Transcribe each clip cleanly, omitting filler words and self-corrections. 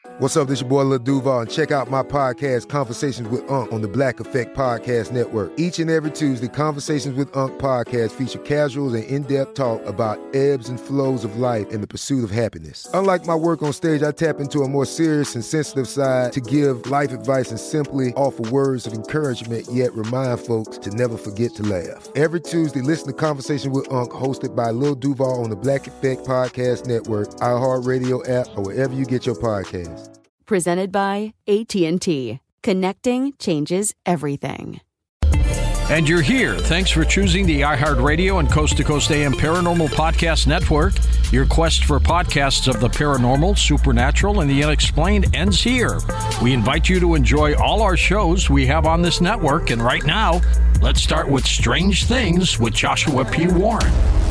What's up, this your boy Lil Duval, and check out my podcast, Conversations with Unc, on the Black Effect Podcast Network. Each and every Tuesday, Conversations with Unc podcast feature casuals and in-depth talk about ebbs and flows of life and the pursuit of happiness. Unlike my work on stage, I tap into a more serious and sensitive side to give life advice and simply offer words of encouragement, yet remind folks to never forget to laugh. Every Tuesday, listen to Conversations with Unc, hosted by Lil Duval on the Black Effect Podcast Network, iHeartRadio app, or wherever you get your podcasts. Presented by AT&T. Connecting changes everything. And you're here. Thanks for choosing the iHeartRadio and Coast to Coast AM Paranormal Podcast Network. Your quest for podcasts of the paranormal, supernatural, and the unexplained ends here. We invite you to enjoy all our shows we have on this network. And right now, let's start with Strange Things with Joshua P. Warren.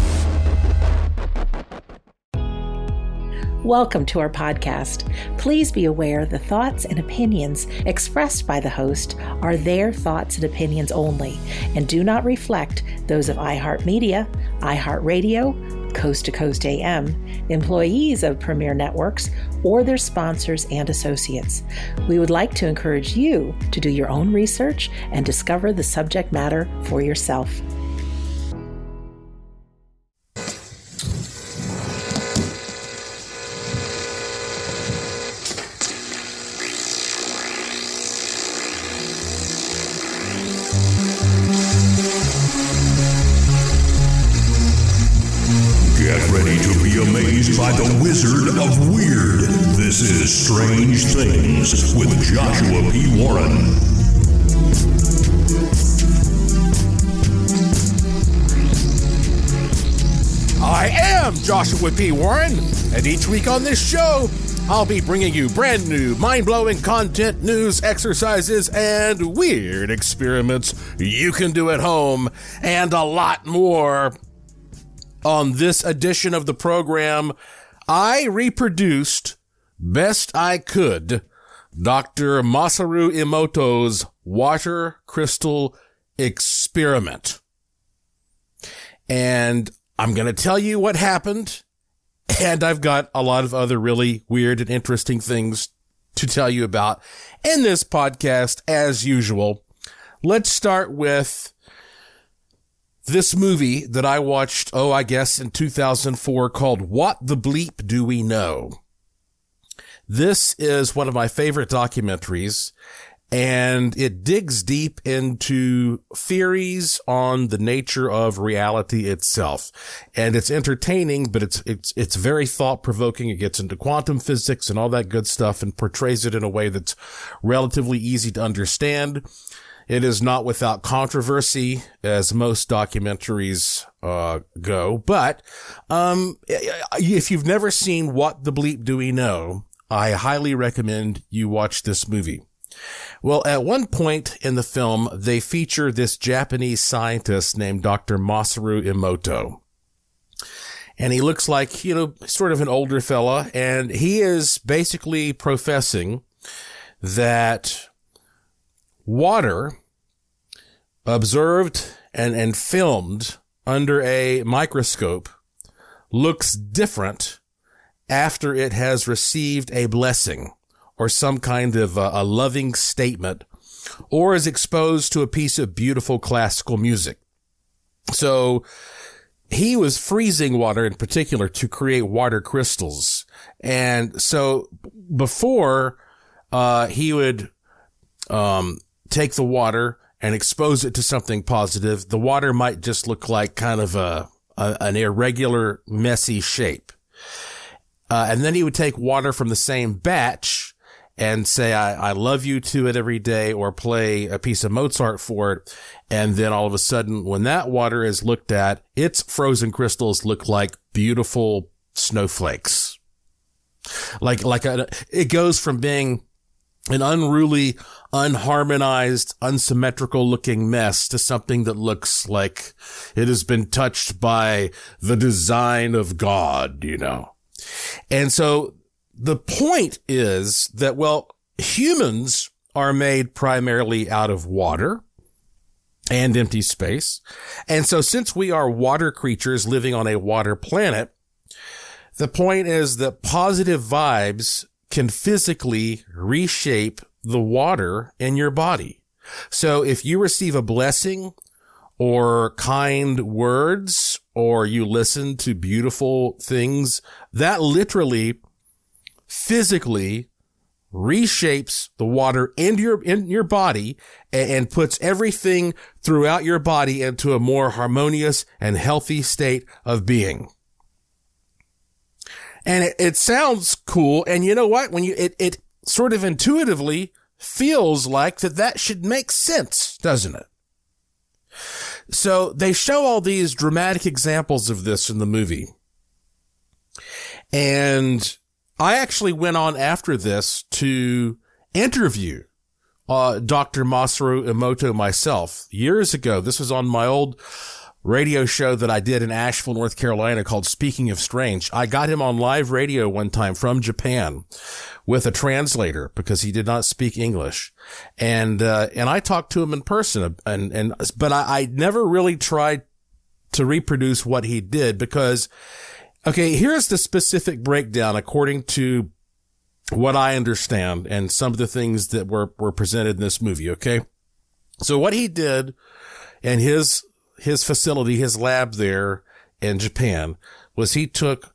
Welcome to our podcast. Please be aware the thoughts and opinions expressed by the host are their thoughts and opinions only and do not reflect those of iHeartMedia, iHeartRadio, Coast to Coast AM, employees of Premier Networks, or their sponsors and associates. We would like to encourage you to do your own research and discover the subject matter for yourself. By the Wizard of Weird. This is Strange Things with Joshua P. Warren. I am Joshua P. Warren, and each week on this show, I'll be bringing you brand new, mind-blowing content, news, exercises, and weird experiments you can do at home, and a lot more. On this edition of the program, I reproduced, best I could, Dr. Masaru Emoto's water crystal experiment. And I'm going to tell you what happened, and I've got a lot of other really weird and interesting things to tell you about in this podcast, as usual. Let's start with this movie that I watched, I guess in 2004, called What the Bleep Do We Know? This is one of my favorite documentaries, and it digs deep into theories on the nature of reality itself. And it's entertaining, but it's very thought-provoking. It gets into quantum physics and all that good stuff and portrays it in a way that's relatively easy to understand. It is not without controversy, as most documentaries go. But if you've never seen What the Bleep Do We Know, I highly recommend you watch this movie. Well, at one point in the film, they feature this Japanese scientist named Dr. Masaru Emoto. And he looks like, sort of an older fella, and he is basically professing that water observed and filmed under a microscope looks different after it has received a blessing or some kind of a loving statement or is exposed to a piece of beautiful classical music. So he was freezing water in particular to create water crystals. And so before he would take the water and expose it to something positive, the water might just look like kind of an irregular, messy shape. And then he would take water from the same batch and say, I love you to it every day, or play a piece of Mozart for it. And then all of a sudden, when that water is looked at, its frozen crystals look like beautiful snowflakes. It goes from being an unruly, unharmonized, unsymmetrical looking mess to something that looks like it has been touched by the design of God, And so the point is that, humans are made primarily out of water and empty space. And so since we are water creatures living on a water planet, the point is that positive vibes can physically reshape the water in your body. So if you receive a blessing or kind words, or you listen to beautiful things, that literally, physically reshapes the water in your body and puts everything throughout your body into a more harmonious and healthy state of being. And it sounds cool. And you know what? When it sort of intuitively feels like that should make sense, doesn't it? So they show all these dramatic examples of this in the movie. And I actually went on after this to interview Dr. Masaru Emoto myself years ago. This was on my old radio show that I did in Asheville, North Carolina, called Speaking of Strange. I got him on live radio one time from Japan with a translator because he did not speak English. And I talked to him in person but I never really tried to reproduce what he did because, okay, here's the specific breakdown according to what I understand and some of the things that were presented in this movie. Okay. So what he did in his facility, his lab there in Japan, was he took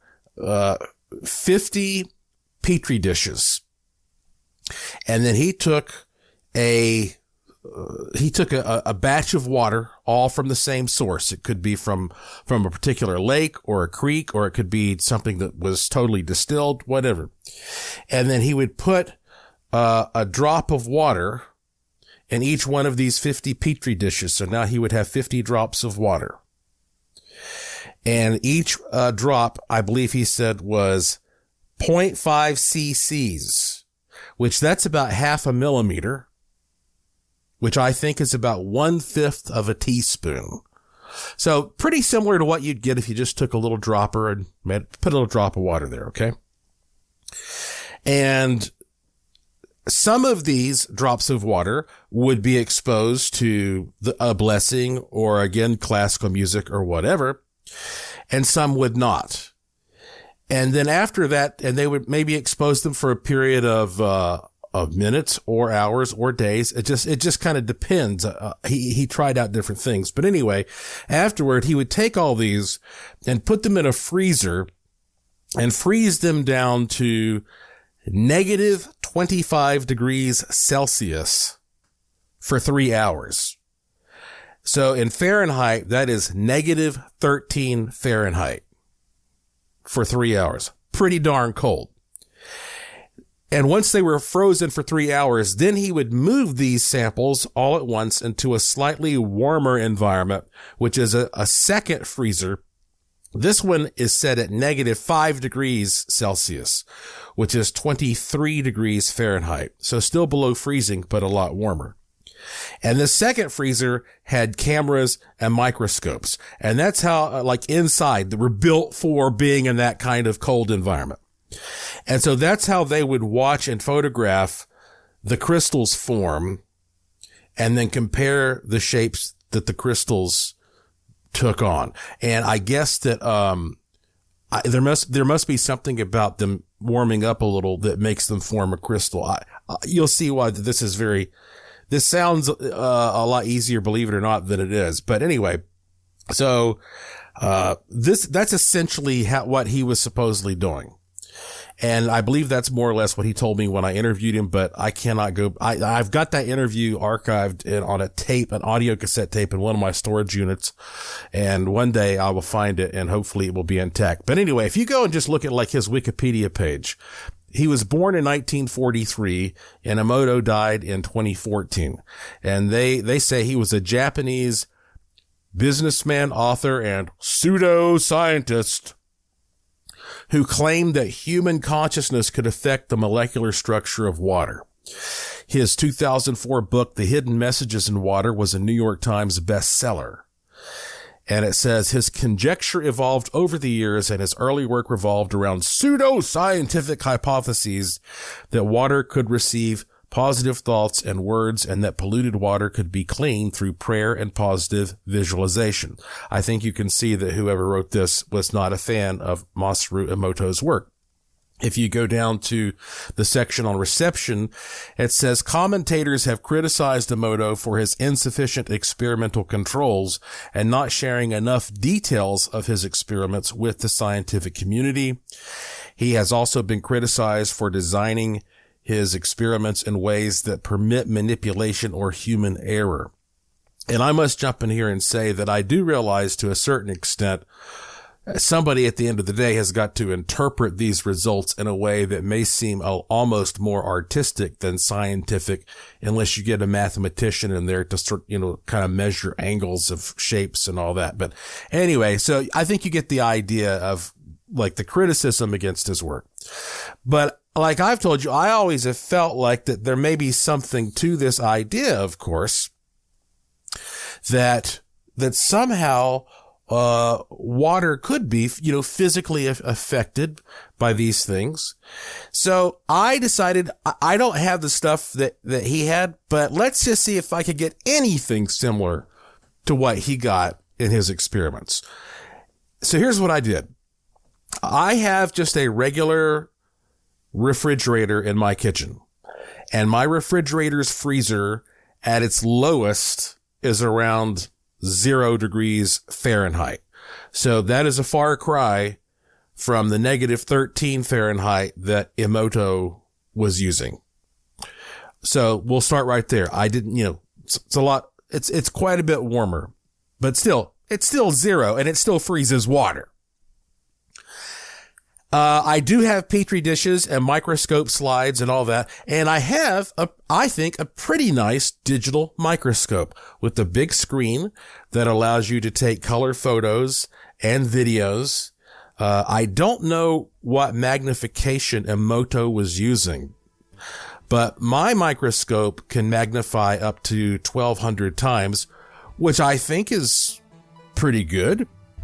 50 petri dishes, and then he took a batch of water, all from the same source. It could be from a particular lake or a creek, or it could be something that was totally distilled, whatever. And then he would put a drop of water in each one of these 50 petri dishes. So now he would have 50 drops of water. And each drop, I believe he said, was 0.5 cc's, which that's about half a millimeter, which I think is about 1/5 of a teaspoon. So pretty similar to what you'd get if you just took a little dropper and put a little drop of water there, okay? And some of these drops of water would be exposed to a blessing or, again, classical music or whatever, and some would not. And then after that, and they would maybe expose them for a period of minutes or hours or days. It just kind of depends. He tried out different things. But anyway, afterward, he would take all these and put them in a freezer and freeze them down to negative 25 degrees Celsius for 3 hours. So in Fahrenheit, that is negative 13 Fahrenheit for 3 hours. Pretty darn cold. And once they were frozen for 3 hours, then he would move these samples all at once into a slightly warmer environment, which is a second freezer. This one is set at negative 5 degrees Celsius, which is 23 degrees Fahrenheit. So still below freezing, but a lot warmer. And the second freezer had cameras and microscopes. And that's how, like inside, they were built for being in that kind of cold environment. And so that's how they would watch and photograph the crystals form and then compare the shapes that the crystals took on. And I guess that, there must be something about them warming up a little that makes them form a crystal. You'll see why this sounds a lot easier, believe it or not, than it is. But anyway, so, that's essentially what he was supposedly doing. And I believe that's more or less what he told me when I interviewed him, but I cannot go. I've got that interview archived on a tape, an audio cassette tape in one of my storage units. And one day I will find it and hopefully it will be intact. But anyway, if you go and just look at like his Wikipedia page, he was born in 1943 and Emoto died in 2014. And they say he was a Japanese businessman, author, and pseudo-scientist who claimed that human consciousness could affect the molecular structure of water. His 2004 book, The Hidden Messages in Water, was a New York Times bestseller. And it says his conjecture evolved over the years and his early work revolved around pseudo-scientific hypotheses that water could receive positive thoughts and words and that polluted water could be cleaned through prayer and positive visualization. I think you can see that whoever wrote this was not a fan of Masaru Emoto's work. If you go down to the section on reception, it says commentators have criticized Emoto for his insufficient experimental controls and not sharing enough details of his experiments with the scientific community. He has also been criticized for designing his experiments in ways that permit manipulation or human error. And I must jump in here and say that I do realize to a certain extent somebody at the end of the day has got to interpret these results in a way that may seem almost more artistic than scientific, unless you get a mathematician in there to sort, kind of measure angles of shapes and all that. But anyway, so I think you get the idea of like the criticism against his work. But like I've told you, I always have felt like that there may be something to this idea, of course, that somehow water could be, physically affected by these things. So I decided I don't have the stuff that he had, but let's just see if I could get anything similar to what he got in his experiments. So here's what I did. I have just a regular refrigerator in my kitchen, and my refrigerator's freezer at its lowest is around 0 degrees Fahrenheit. So that is a far cry from the -13 Fahrenheit that Emoto was using. So we'll start right there. I didn't, it's a lot, it's quite a bit warmer, but still, it's still 0 and it still freezes water. I do have Petri dishes and microscope slides and all that. And I have I think a pretty nice digital microscope with a big screen that allows you to take color photos and videos. I don't know what magnification Emoto was using, but my microscope can magnify up to 1200 times, which I think is pretty good.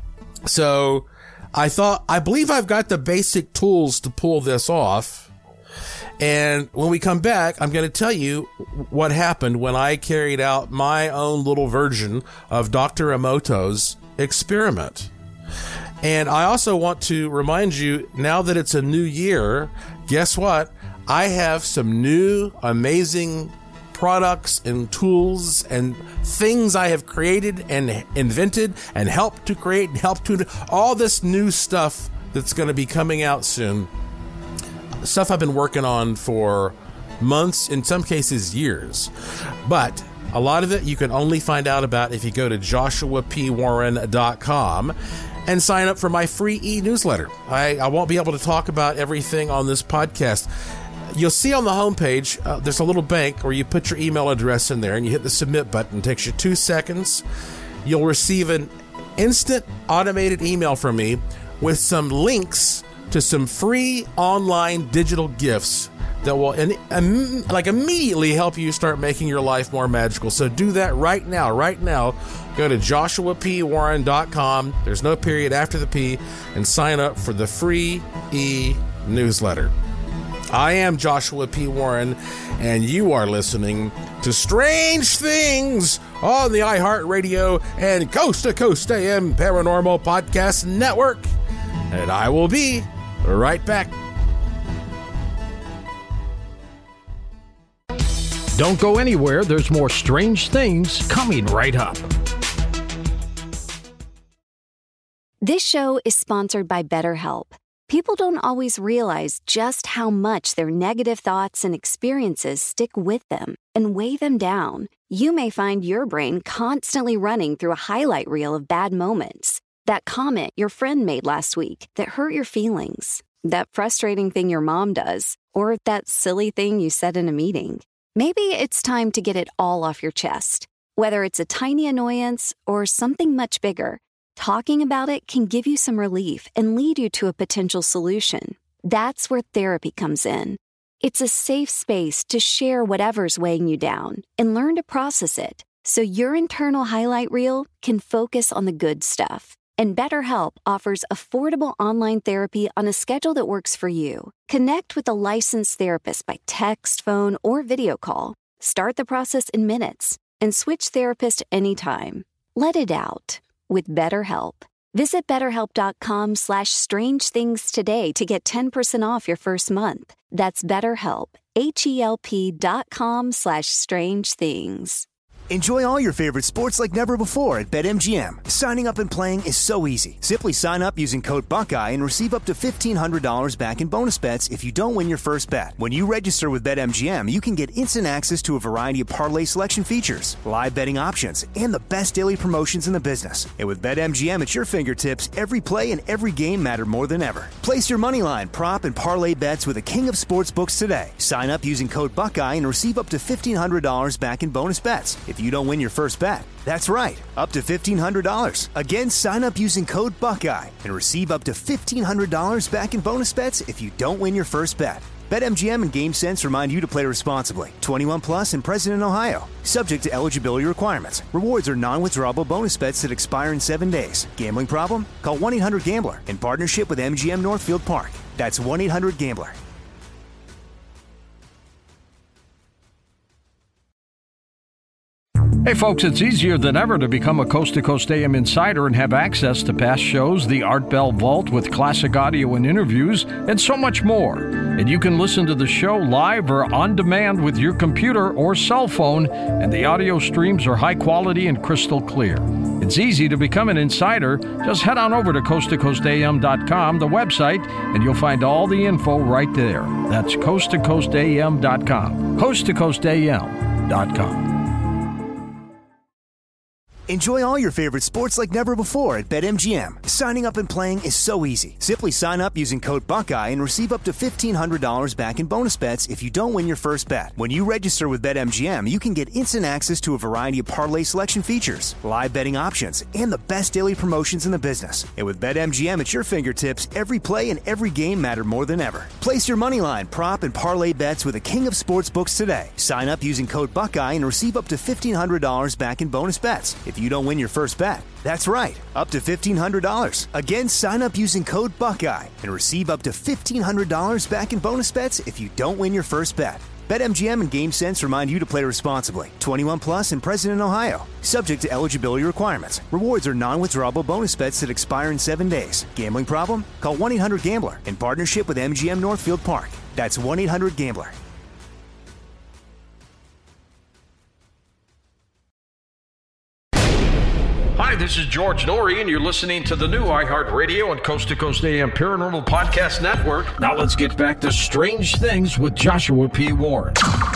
So I believe I've got the basic tools to pull this off. And when we come back, I'm going to tell you what happened when I carried out my own little version of Dr. Emoto's experiment. And I also want to remind you, now that it's a new year, guess what? I have some new amazing products and tools and things I have created and invented and helped to create and helped to all this new stuff that's going to be coming out soon. Stuff I've been working on for months, in some cases years. But a lot of it you can only find out about if you go to joshuapwarren.com and sign up for my free e-newsletter. I won't be able to talk about everything on this podcast. You'll see on the homepage, there's a little bank where you put your email address in there and you hit the submit button. It takes you 2 seconds. You'll receive an instant automated email from me with some links to some free online digital gifts that will immediately help you start making your life more magical. So do that right now. Go to joshuapwarren.com. There's no period after the P, and sign up for the free e-newsletter. I am Joshua P. Warren, and you are listening to Strange Things on the iHeartRadio and Coast to Coast AM Paranormal Podcast Network. And I will be right back. Don't go anywhere. There's more Strange Things coming right up. This show is sponsored by BetterHelp. People don't always realize just how much their negative thoughts and experiences stick with them and weigh them down. You may find your brain constantly running through a highlight reel of bad moments. That comment your friend made last week that hurt your feelings. That frustrating thing your mom does. Or that silly thing you said in a meeting. Maybe it's time to get it all off your chest. Whether it's a tiny annoyance or something much bigger, talking about it can give you some relief and lead you to a potential solution. That's where therapy comes in. It's a safe space to share whatever's weighing you down and learn to process it so your internal highlight reel can focus on the good stuff. And BetterHelp offers affordable online therapy on a schedule that works for you. Connect with a licensed therapist by text, phone, or video call. Start the process in minutes and switch therapist anytime. Let it out with BetterHelp. Visit BetterHelp.com/strangethings today to get 10% off your first month. That's BetterHelp, HELP.com/strangethings. Enjoy all your favorite sports like never before at BetMGM. Signing up and playing is so easy. Simply sign up using code Buckeye and receive up to $1,500 back in bonus bets if you don't win your first bet. When you register with BetMGM, you can get instant access to a variety of parlay selection features, live betting options, and the best daily promotions in the business. And with BetMGM at your fingertips, every play and every game matter more than ever. Place your moneyline, prop, and parlay bets with the king of sportsbooks today. Sign up using code Buckeye and receive up to $1,500 back in bonus bets if you don't win your first bet. That's right, up to $1,500. Again, sign up using code Buckeye and receive up to $1,500 back in bonus bets if you don't win your first bet. BetMGM and GameSense remind you to play responsibly. 21 plus and present in Ohio. Subject to eligibility requirements. Rewards are non-withdrawable bonus bets that expire in 7 days. Gambling problem? Call 1-800-GAMBLER in partnership with MGM Northfield Park. That's 1-800-GAMBLER. Hey folks, it's easier than ever to become a Coast to Coast AM insider and have access to past shows, the Art Bell Vault with classic audio and interviews, and so much more. And you can listen to the show live or on demand with your computer or cell phone, and the audio streams are high quality and crystal clear. It's easy to become an insider. Just head on over to coasttocoastam.com, the website, and you'll find all the info right there. That's coasttocoastam.com, coasttocoastam.com. Enjoy all your favorite sports like never before at BetMGM. Signing up and playing is so easy. Simply sign up using code Buckeye and receive up to $1,500 back in bonus bets if you don't win your first bet. When you register with BetMGM, you can get instant access to a variety of parlay selection features, live betting options, and the best daily promotions in the business. And with BetMGM at your fingertips, every play and every game matter more than ever. Place your moneyline, prop, and parlay bets with the king of sportsbooks today. Sign up using code Buckeye and receive up to $1,500 back in bonus bets if you don't win your first bet. That's right, up to $1,500. Again, sign up using code Buckeye and receive up to $1,500 back in bonus bets if you don't win your first bet. BetMGM and GameSense remind you to play responsibly. 21 plus and present in Ohio. Subject to eligibility requirements. Rewards are non-withdrawable bonus bets that expire in 7 days. Gambling problem? Call 1-800-GAMBLER in partnership with MGM Northfield Park. That's 1-800-GAMBLER. Hi, this is George Norrie, and you're listening to the new iHeartRadio and Coast to Coast AM Paranormal Podcast Network. Now let's get back to Strange Things with Joshua P. Warren.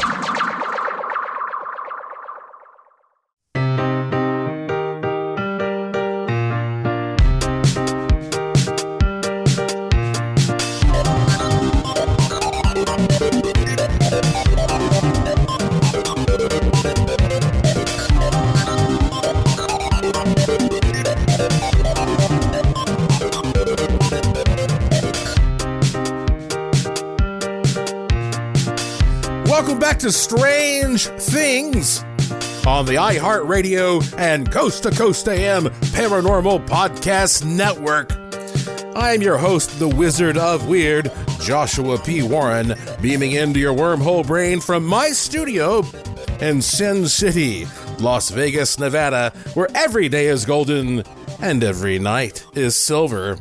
Welcome back to Strange Things on the iHeartRadio and Coast to Coast AM Paranormal Podcast Network. I am your host, the Wizard of Weird, Joshua P. Warren, beaming into your wormhole brain from my studio in Sin City, Las Vegas, Nevada, where every day is golden and every night is silver.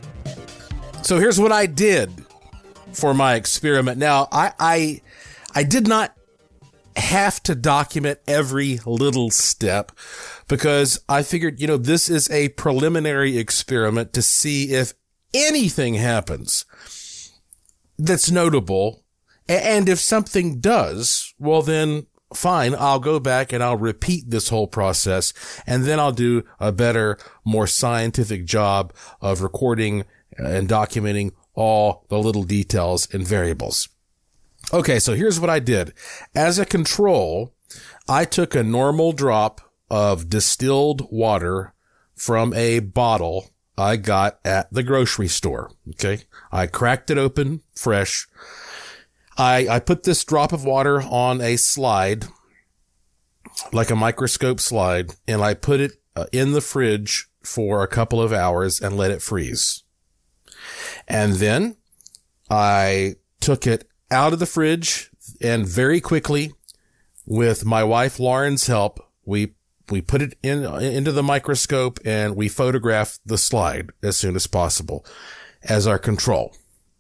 So here's what I did for my experiment. Now, I did not have to document every little step because I figured, this is a preliminary experiment to see if anything happens that's notable. And if something does, well, then fine, I'll go back and I'll repeat this whole process, and then I'll do a better, more scientific job of recording and documenting all the little details and variables. Okay, so here's what I did. As a control, I took a normal drop of distilled water from a bottle I got at the grocery store. Okay, I cracked it open fresh. I put this drop of water on a slide, like a microscope slide, and I put it in the fridge for a couple of hours and let it freeze. And then I took it out of the fridge, and very quickly, with my wife Lauren's help, we we put it into the microscope, and we photograph the slide as soon as possible as our control.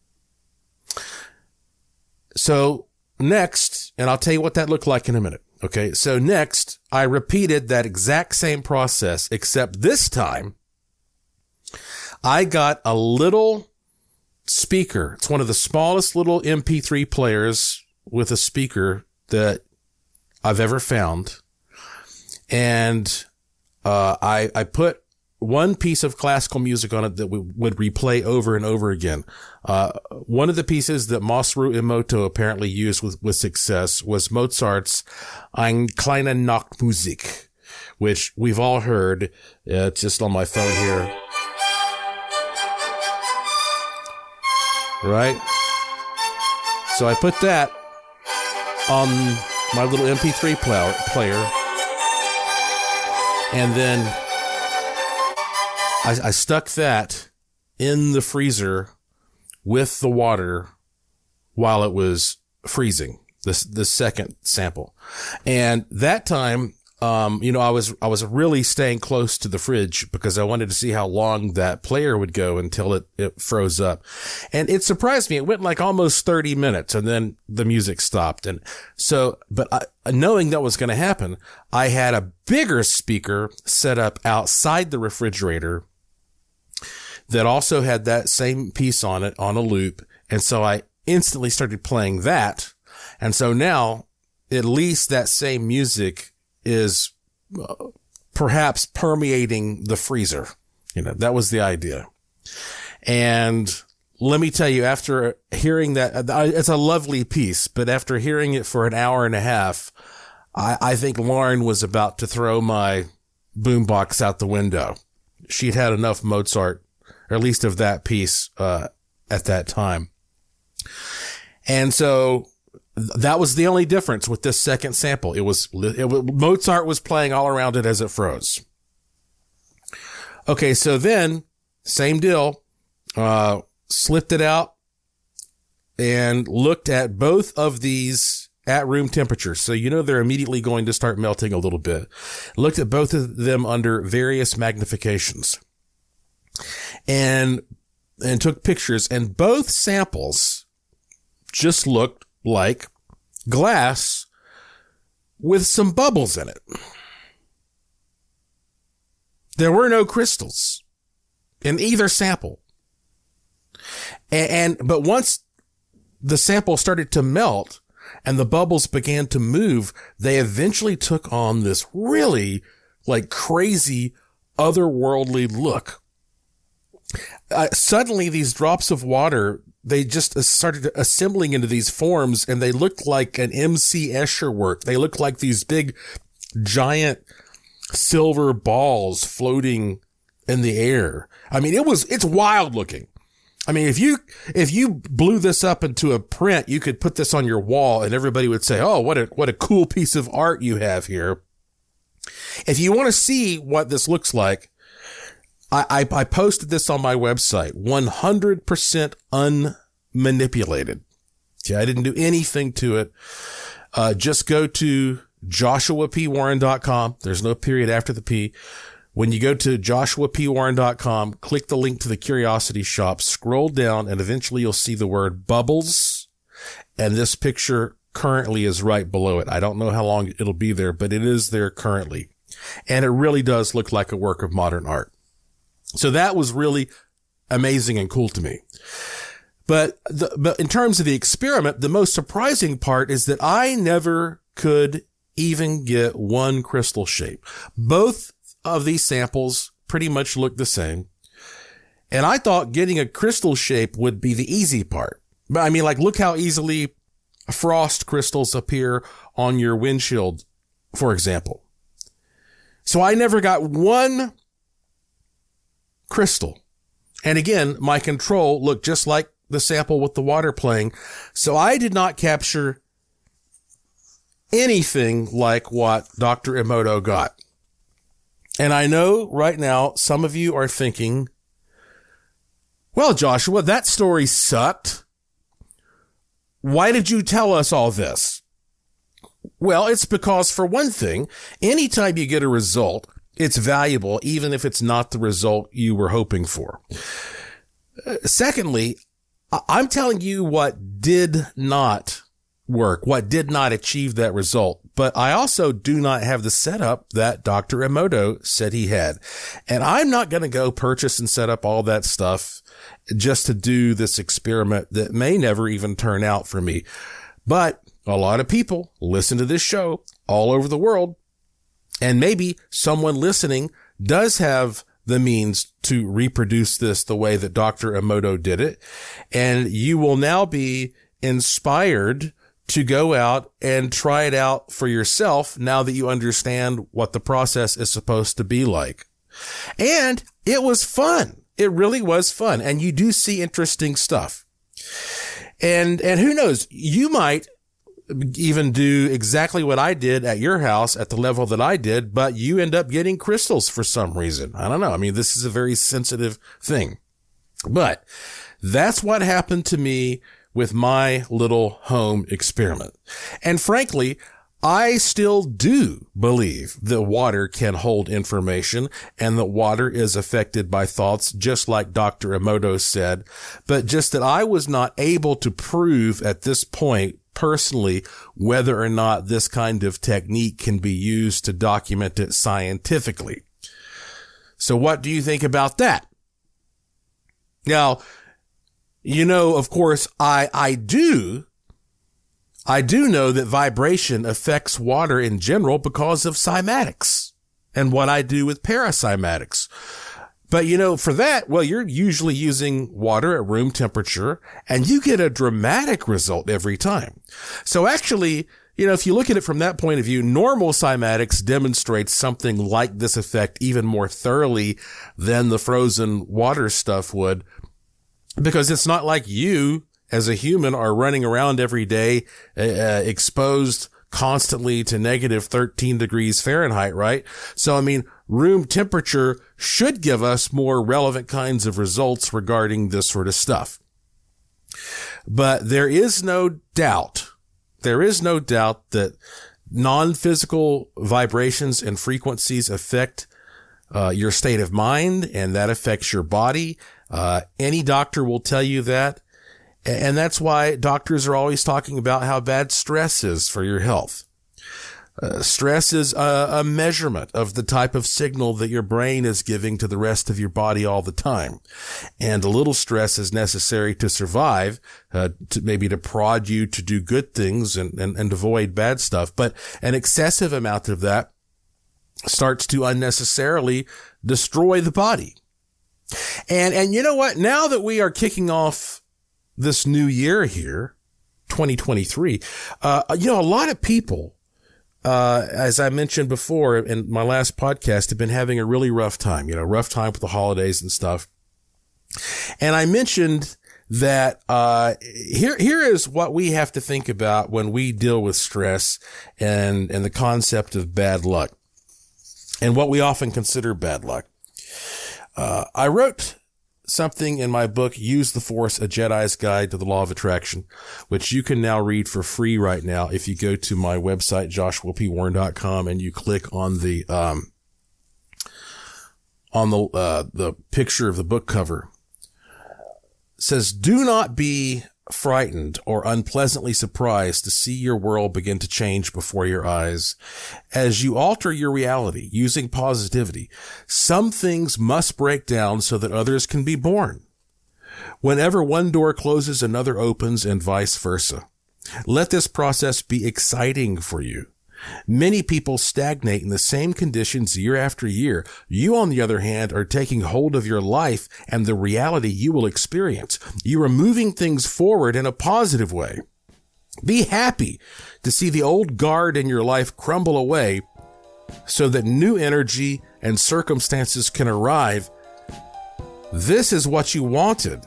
So next, and I'll tell you what that looked like in a minute. Okay. So next, I repeated that exact same process, except this time I got a little speaker. It's one of the smallest little MP3 players with a speaker that I've ever found. And I put one piece of classical music on it that we would replay over and over again. One of the pieces that Masaru Emoto apparently used with success was Mozart's Ein kleine Nachtmusik, which we've all heard. It's just on my phone here. Right? So I put that on my little MP3 player. And then I stuck that in the freezer with the water while it was freezing, the second sample. And that time, I was really staying close to the fridge because I wanted to see how long that player would go until it froze up. And it surprised me. It went like almost 30 minutes and then the music stopped. And so, but knowing that was going to happen, I had a bigger speaker set up outside the refrigerator that also had that same piece on it on a loop. And so I instantly started playing that. And so now at least that same music is perhaps permeating the freezer. That was the idea. And let me tell you, after hearing that, it's a lovely piece, but after hearing it for an hour and a half, I think Lauren was about to throw my boombox out the window. She'd had enough Mozart, or at least of that piece, at that time. And so that was the only difference with this second sample. It was Mozart was playing all around it as it froze. Okay. So then same deal, slipped it out and looked at both of these at room temperature. So, they're immediately going to start melting a little bit. Looked at both of them under various magnifications and took pictures, and both samples just looked like glass with some bubbles in it. There were no crystals in either sample. But once the sample started to melt and the bubbles began to move, they eventually took on this really like crazy otherworldly look. Suddenly these drops of water, they just started assembling into these forms, and they looked like an M.C. Escher work. They looked like these big, giant silver balls floating in the air. I mean, it's wild looking. I mean, if you blew this up into a print, you could put this on your wall and everybody would say, "Oh, what a cool piece of art you have here." If you want to see what this looks like, I posted this on my website, 100% unmanipulated. Yeah, I didn't do anything to it. Just go to joshuapwarren.com. There's no period after the P. When you go to joshuapwarren.com, click the link to the Curiosity Shop, scroll down, and eventually you'll see the word bubbles. And this picture currently is right below it. I don't know how long it'll be there, but it is there currently. And it really does look like a work of modern art. So that was really amazing and cool to me. But in terms of the experiment, the most surprising part is that I never could even get one crystal shape. Both of these samples pretty much look the same. And I thought getting a crystal shape would be the easy part. But I mean, like, look how easily frost crystals appear on your windshield, for example. So I never got one crystal. And again, my control looked just like the sample with the water playing. So I did not capture anything like what Dr. Emoto got. And I know right now some of you are thinking, well, Joshua, that story sucked. Why did you tell us all this? Well, it's because, for one thing, anytime you get a result, it's valuable, even if it's not the result you were hoping for. Secondly, I'm telling you what did not work, what did not achieve that result. But I also do not have the setup that Dr. Emoto said he had. And I'm not going to go purchase and set up all that stuff just to do this experiment that may never even turn out for me. But a lot of people listen to this show all over the world. And maybe someone listening does have the means to reproduce this the way that Dr. Emoto did it. And you will now be inspired to go out and try it out for yourself now that you understand what the process is supposed to be like. And it was fun. It really was fun. And you do see interesting stuff. And who knows, you might even do exactly what I did at your house at the level that I did, but you end up getting crystals for some reason. I don't know. I mean, this is a very sensitive thing, but that's what happened to me with my little home experiment. And frankly, I still do believe that water can hold information and that water is affected by thoughts, just like Dr. Emoto said, but just that I was not able to prove at this point personally whether or not this kind of technique can be used to document it scientifically. So what do you think about that? Now, you know, of course, I do know that vibration affects water in general because of cymatics and what I do with paracymatics. But, you know, for that, well, you're usually using water at room temperature and you get a dramatic result every time. So actually, you know, if you look at it from that point of view, normal cymatics demonstrates something like this effect even more thoroughly than the frozen water stuff would, because it's not like you as a human are running around every day, exposed constantly to negative 13 degrees Fahrenheit, right? So, I mean, room temperature should give us more relevant kinds of results regarding this sort of stuff. But there is no doubt that non-physical vibrations and frequencies affect your state of mind, and that affects your body. Any doctor will tell you that. And that's why doctors are always talking about how bad stress is for your health. Stress is a measurement of the type of signal that your brain is giving to the rest of your body all the time. And a little stress is necessary to survive, to prod you to do good things and avoid bad stuff. But an excessive amount of that starts to unnecessarily destroy the body. And you know what? Now that we are kicking off this new year here, 2023, you know, a lot of people, as I mentioned before in my last podcast, have been having a really rough time with the holidays and stuff. And I mentioned that, here is what we have to think about when we deal with stress and the concept of bad luck and what we often consider bad luck. I wrote something in my book, Use the Force, A Jedi's Guide to the Law of Attraction, which you can now read for free right now if you go to my website, joshuapwarren.com, and you click on the picture of the book cover. It says, do not be frightened or unpleasantly surprised to see your world begin to change before your eyes. As you alter your reality using positivity, some things must break down so that others can be born. Whenever one door closes, another opens, and vice versa. Let this process be exciting for you. Many people stagnate in the same conditions year after year. You, on the other hand, are taking hold of your life and the reality you will experience. You are moving things forward in a positive way. Be happy to see the old guard in your life crumble away so that new energy and circumstances can arrive. This is what you wanted.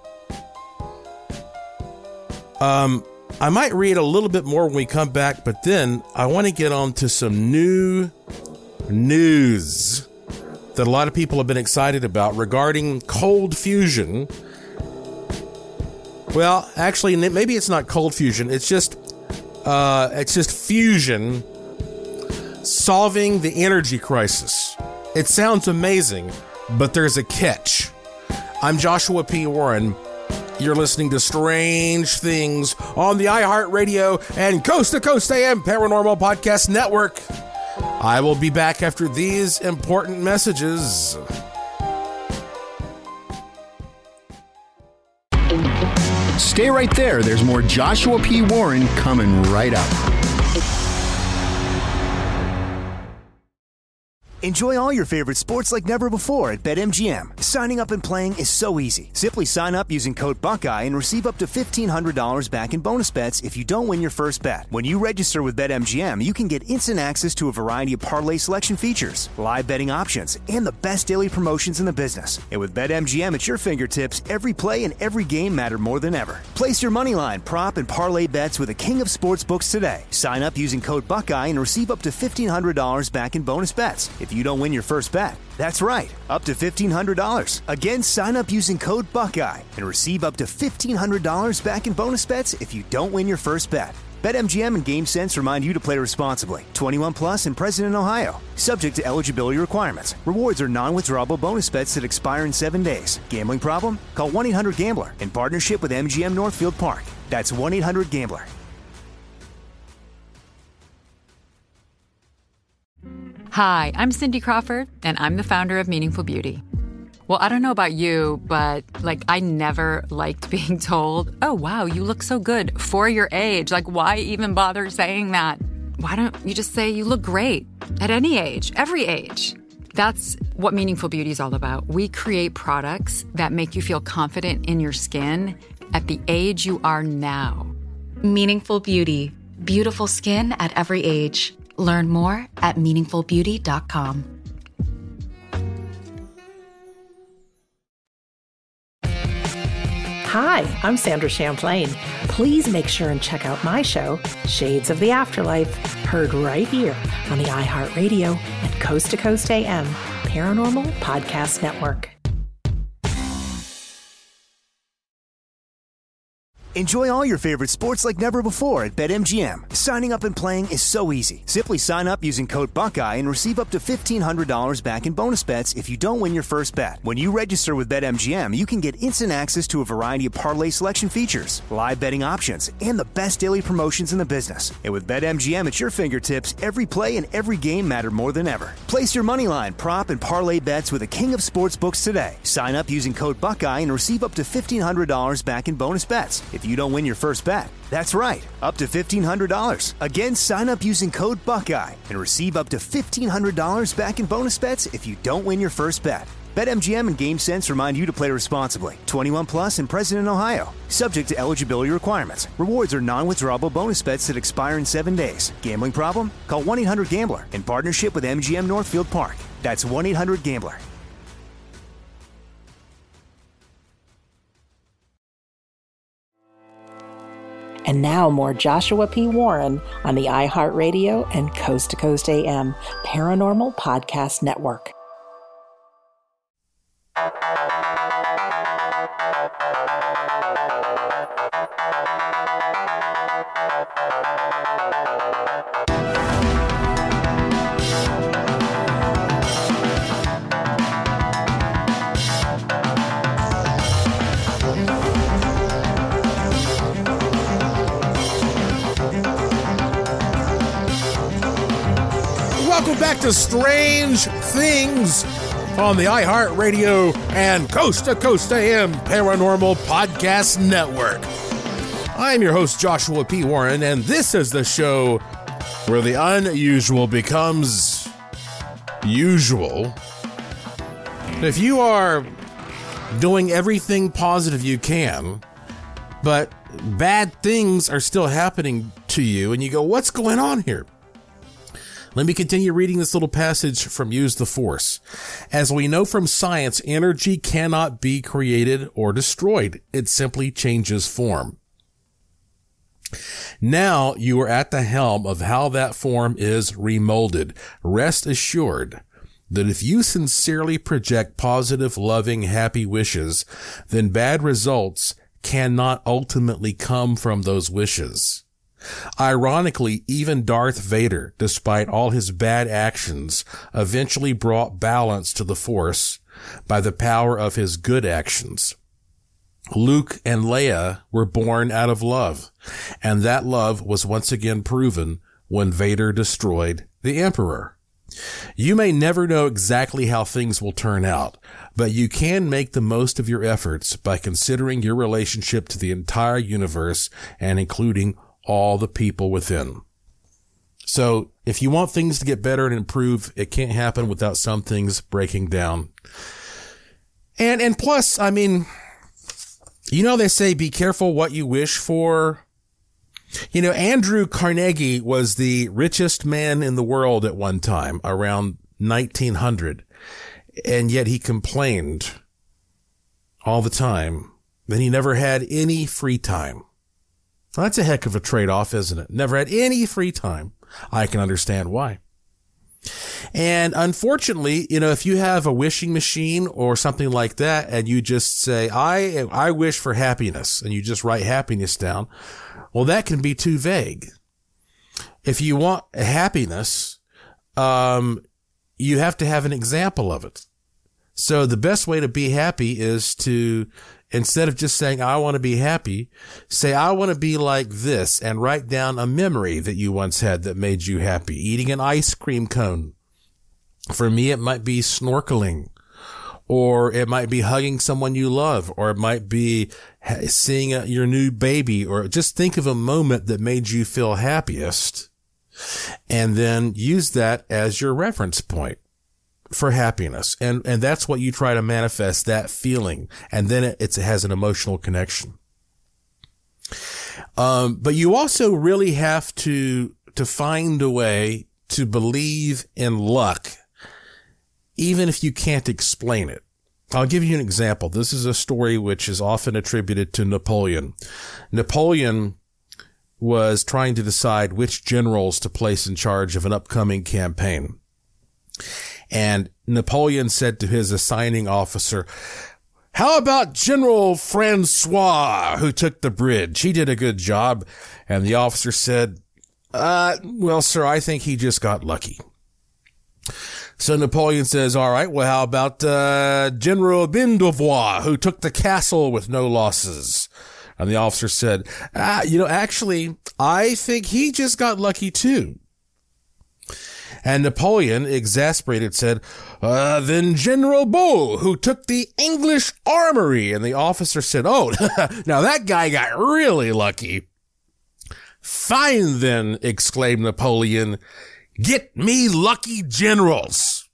I might read a little bit more when we come back, but then I want to get on to some new news that a lot of people have been excited about regarding cold fusion. Well, actually, maybe it's not cold fusion. It's just It's just fusion solving the energy crisis. It sounds amazing, but there's a catch. I'm Joshua P. Warren. You're listening to Strange Things on the iHeartRadio and Coast to Coast AM Paranormal Podcast Network. I will be back after these important messages. Stay right there. There's more Joshua P. Warren coming right up. Enjoy all your favorite sports like never before at BetMGM. Signing up and playing is so easy. Simply sign up using code Buckeye and receive up to $1,500 back in bonus bets if you don't win your first bet. When you register with BetMGM, you can get instant access to a variety of parlay selection features, live betting options, and the best daily promotions in the business. And with BetMGM at your fingertips, every play and every game matter more than ever. Place your moneyline, prop, and parlay bets with the king of sportsbooks today. Sign up using code Buckeye and receive up to $1,500 back in bonus bets if you don't win your first bet. That's right, up to $1,500. Again, sign up using code Buckeye and receive up to $1,500 back in bonus bets if you don't win your first bet. BetMGM and GameSense remind you to play responsibly. 21 plus and present in Ohio. Subject to eligibility requirements. Rewards are non-withdrawable bonus bets that expire in 7 days. Gambling problem? Call 1-800-GAMBLER in partnership with MGM Northfield Park. That's 1-800-GAMBLER. Hi, I'm Cindy Crawford, and I'm the founder of Meaningful Beauty. Well, I don't know about you, but, I never liked being told, oh, wow, you look so good for your age. Why even bother saying that? Why don't you just say you look great at any age, every age? That's what Meaningful Beauty is all about. We create products that make you feel confident in your skin at the age you are now. Meaningful Beauty. Beautiful skin at every age. Learn more at meaningfulbeauty.com. Hi, I'm Sandra Champlain. Please make sure and check out my show, Shades of the Afterlife, heard right here on the iHeartRadio and Coast to Coast AM Paranormal Podcast Network. Enjoy all your favorite sports like never before at BetMGM. Signing up and playing is so easy. Simply sign up using code Buckeye and receive up to $1,500 back in bonus bets if you don't win your first bet. When you register with BetMGM, you can get instant access to a variety of parlay selection features, live betting options, and the best daily promotions in the business. And with BetMGM at your fingertips, every play and every game matter more than ever. Place your moneyline, prop, and parlay bets with the king of sportsbooks today. Sign up using code Buckeye and receive up to $1,500 back in bonus bets if you don't win your first bet. That's right, up to $1,500. Again, sign up using code Buckeye and receive up to $1,500 back in bonus bets if you don't win your first bet. BetMGM and GameSense remind you to play responsibly. 21 plus and present in Ohio. Subject to eligibility requirements. Rewards are non-withdrawable bonus bets that expire in 7 days. Gambling problem? Call 1-800-GAMBLER in partnership with MGM Northfield Park. That's 1-800-GAMBLER. And now more Joshua P. Warren on the iHeartRadio and Coast to Coast AM Paranormal Podcast Network. Welcome back to Strange Things on the iHeartRadio and Coast to Coast AM Paranormal Podcast Network. I'm your host, Joshua P. Warren, and this is the show where the unusual becomes usual. If you are doing everything positive you can, but bad things are still happening to you, and you go, what's going on here? Let me continue reading this little passage from Use the Force. As we know from science, energy cannot be created or destroyed. It simply changes form. Now you are at the helm of how that form is remolded. Rest assured that if you sincerely project positive, loving, happy wishes, then bad results cannot ultimately come from those wishes. Ironically, even Darth Vader, despite all his bad actions, eventually brought balance to the Force by the power of his good actions. Luke and Leia were born out of love, and that love was once again proven when Vader destroyed the Emperor. You may never know exactly how things will turn out, but you can make the most of your efforts by considering your relationship to the entire universe and including all the people within. So if you want things to get better and improve, it can't happen without some things breaking down. And plus, I mean, you know, they say be careful what you wish for. You know, Andrew Carnegie was the richest man in the world at one time, around 1900. And yet he complained all the time that he never had any free time. Well, that's a heck of a trade-off, isn't it? Never had any free time. I can understand why. And unfortunately, you know, if you have a wishing machine or something like that and you just say, I wish for happiness, and you just write happiness down, well, that can be too vague. If you want happiness, you have to have an example of it. So the best way to be happy is to, instead of just saying, I want to be happy, say, I want to be like this, and write down a memory that you once had that made you happy. Eating an ice cream cone. For me, it might be snorkeling, or it might be hugging someone you love, or it might be seeing your new baby, or just think of a moment that made you feel happiest, and then use that as your reference point for happiness. And that's what you try to manifest, that feeling. And then it has an emotional connection. But you also really have to find a way to believe in luck, even if you can't explain it. I'll give you an example. This is a story which is often attributed to Napoleon. Napoleon was trying to decide which generals to place in charge of an upcoming campaign. And Napoleon said to his assigning officer, how about General Francois, who took the bridge? He did a good job. And the officer said, well, sir, I think he just got lucky. So Napoleon says, all right, well, how about General Bindevoix, who took the castle with no losses? And the officer said, actually, I think he just got lucky too. And Napoleon, exasperated, said, then General Bull, who took the English armory. And the officer said, oh, now that guy got really lucky. Fine then, exclaimed Napoleon, get me lucky generals.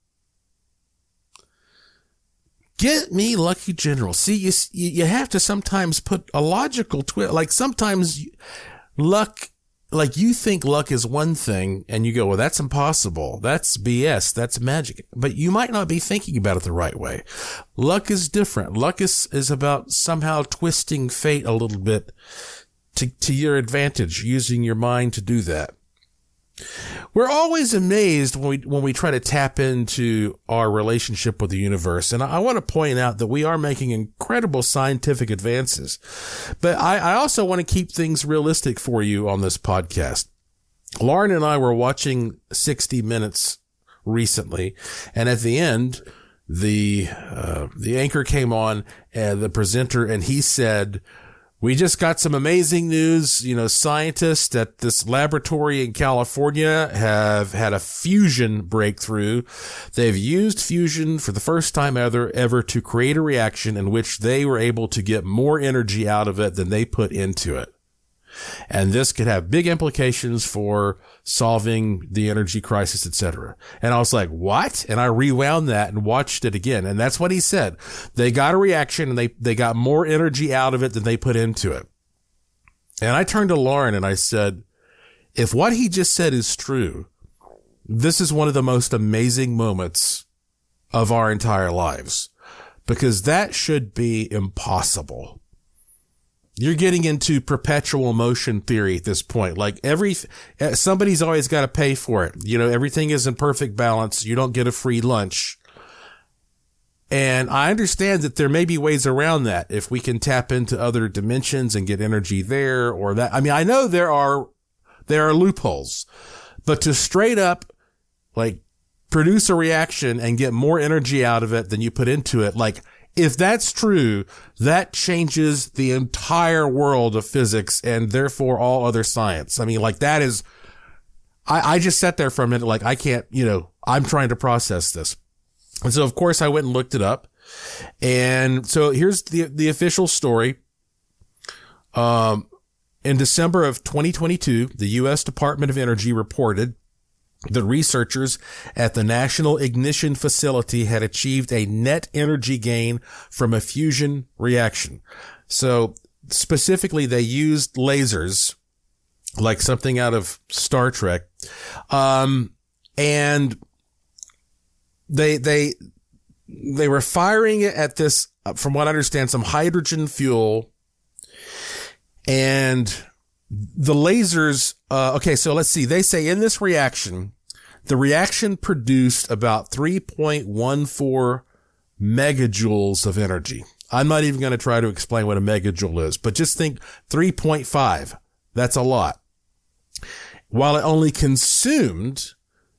Get me lucky generals. See, you have to sometimes put a logical twist. Like sometimes luck, like you think luck is one thing and you go, well, that's impossible. That's BS. That's magic. But you might not be thinking about it the right way. Luck is different. Luck is about somehow twisting fate a little bit to your advantage, using your mind to do that. We're always amazed when we try to tap into our relationship with the universe. And I want to point out that we are making incredible scientific advances. But I also want to keep things realistic for you on this podcast. Lauren and I were watching 60 Minutes recently, and at the end, the anchor came on, and the presenter, and he said, we just got some amazing news. You know, scientists at this laboratory in California have had a fusion breakthrough. They've used fusion for the first time ever to create a reaction in which they were able to get more energy out of it than they put into it. And this could have big implications for solving the energy crisis, etc. And I was like, what? And I rewound that and watched it again. And that's what he said. They got a reaction and they got more energy out of it than they put into it. And I turned to Lauren and I said, if what he just said is true, this is one of the most amazing moments of our entire lives, because that should be impossible. You're getting into perpetual motion theory at this point. Like somebody's always got to pay for it. You know, everything is in perfect balance. You don't get a free lunch. And I understand that there may be ways around that if we can tap into other dimensions and get energy there or that. I mean, I know there are loopholes, but to straight up like produce a reaction and get more energy out of it than you put into it, like if that's true, that changes the entire world of physics and therefore all other science. I mean, like that is, I just sat there for a minute, like I can't, I'm trying to process this. And so, of course, I went and looked it up. And so here's the official story. In December of 2022, the U.S. Department of Energy reported that researchers at the National Ignition Facility had achieved a net energy gain from a fusion reaction. So specifically, they used lasers, like something out of Star Trek. And they were firing it at this, from what I understand, some hydrogen fuel. And the lasers, okay, so let's see. They say in this reaction, the reaction produced about 3.14 megajoules of energy. I'm not even going to try to explain what a megajoule is, but just think 3.5. That's a lot. While it only consumed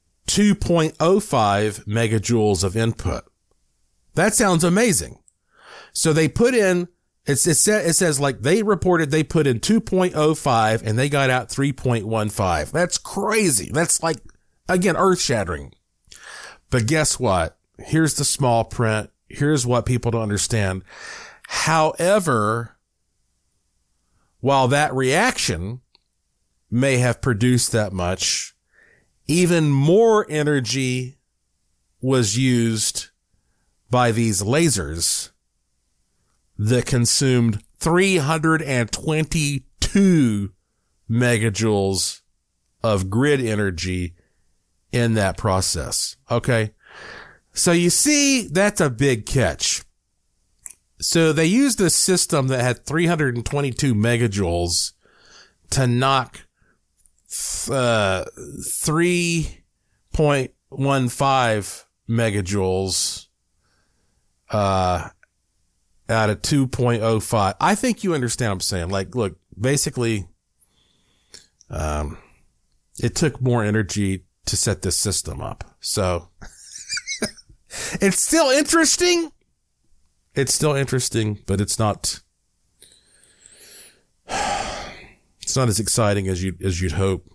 2.05 megajoules of input. That sounds amazing. So they put in, it says like they reported they put in 2.05 and they got out 3.15. That's crazy. That's like, again, earth shattering. But guess what? Here's the small print. Here's what people don't understand. However, while that reaction may have produced that much, even more energy was used by these lasers that consumed 322 megajoules of grid energy in that process. Okay. So you see, that's a big catch. So they used a system that had 322 megajoules to knock 3.15 megajoules out of 2.05. I think you understand what I'm saying. Like, look, basically, it took more energy to set this system up. So it's still interesting. It's still interesting, but it's not as exciting as you'd hope.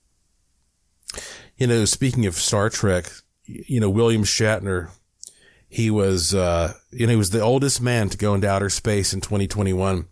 Speaking of Star Trek, William Shatner, he was the oldest man to go into outer space in 2021.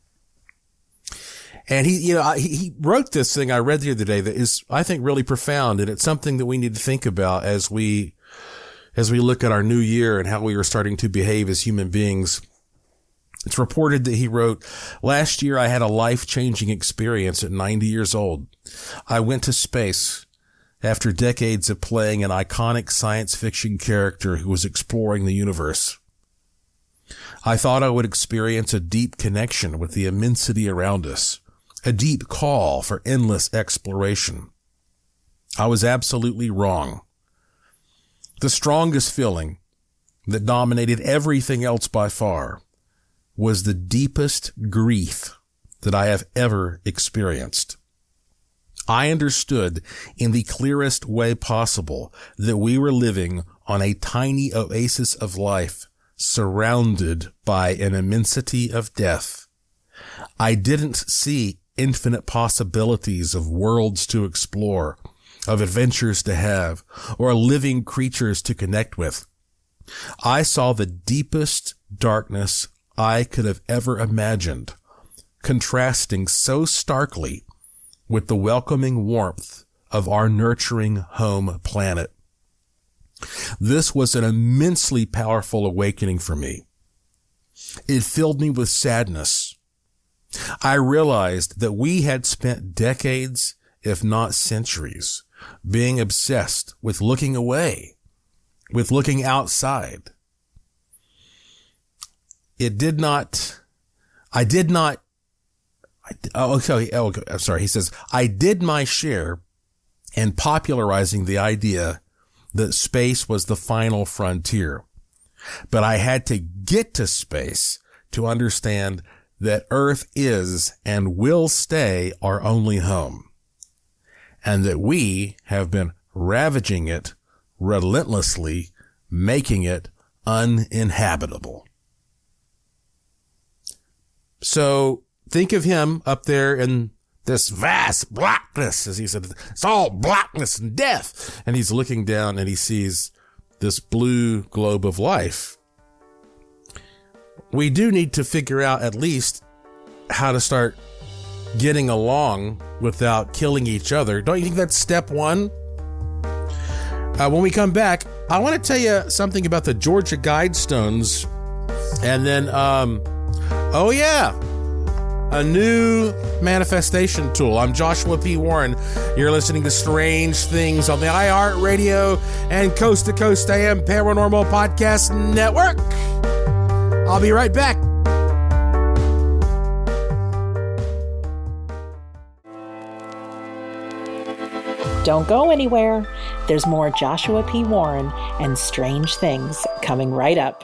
And he wrote this thing I read the other day that is, I think, really profound. And it's something that we need to think about as we look at our new year and how we are starting to behave as human beings. It's reported that he wrote, "Last year I had a life-changing experience at 90 years old. I went to space after decades of playing an iconic science fiction character who was exploring the universe. I thought I would experience a deep connection with the immensity around us, a deep call for endless exploration. I was absolutely wrong. The strongest feeling that dominated everything else by far was the deepest grief that I have ever experienced. I understood in the clearest way possible that we were living on a tiny oasis of life surrounded by an immensity of death. I didn't see infinite possibilities of worlds to explore, of adventures to have, or living creatures to connect with. I saw the deepest darkness I could have ever imagined, contrasting so starkly with the welcoming warmth of our nurturing home planet. This was an immensely powerful awakening for me. It filled me with sadness. I realized that we had spent decades, if not centuries, being obsessed with looking away, with looking outside. He says, I did my share in popularizing the idea that space was the final frontier. But I had to get to space to understand that Earth is and will stay our only home, and that we have been ravaging it relentlessly, making it uninhabitable. So think of him up there in this vast blackness, as he said, it's all blackness and death. And he's looking down and he sees this blue globe of life. We do need to figure out at least how to start getting along without killing each other. Don't you think that's step one? When we come back, I want to tell you something about the Georgia Guidestones. And then, a new manifestation tool. I'm Joshua P. Warren. You're listening to Strange Things on the iHeartRadio and Coast to Coast AM Paranormal Podcast Network. I'll be right back. Don't go anywhere. There's more Joshua P. Warren and Strange Things coming right up.